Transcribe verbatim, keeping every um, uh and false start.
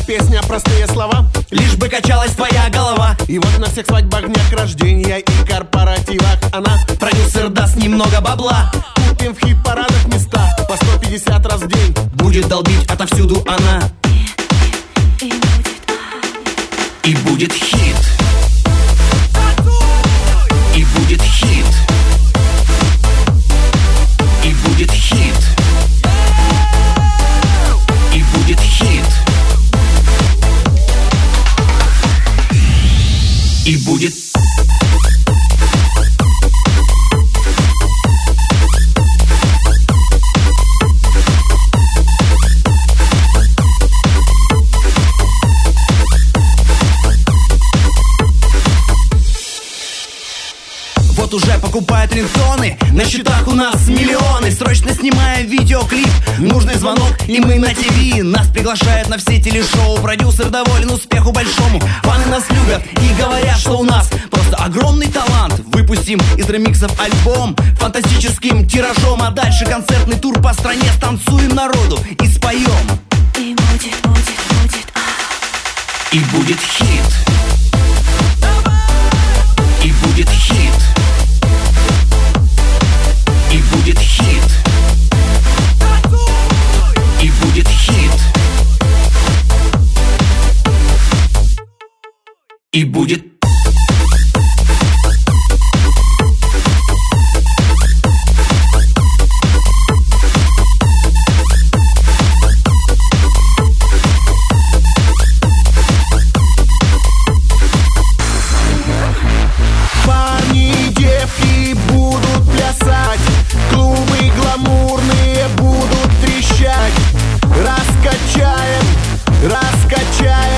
песня, простые слова, лишь бы качалась твоя голова. И вот на всех свадьбах, днях рождения и корпоративах она продюсер даст немного бабла. Купим в хит-парадах места по сто пятьдесят раз в день. Будет долбить отовсюду она. И будет хит. И будет хит. И будет хит. И будет хит. И будет. Вот уже покупают рингтоны, на счетах у нас миллионы. Срочно снимая видеоклип, нужный звонок, и мы на ТВ. Нас приглашают на все телешоу, продюсер доволен успеху большому. Фаны нас любят и говорят, что у нас просто огромный талант. Выпустим из ремиксов альбом фантастическим тиражом, а дальше концертный тур по стране, станцуем народу и споем. И будет, будет, будет, а. И будет хит. И будет хит. И будет хит. И будет хит. И будет. Парни, девки будут плясать, клубы гламурные будут трещать. Раскачаем, раскачаем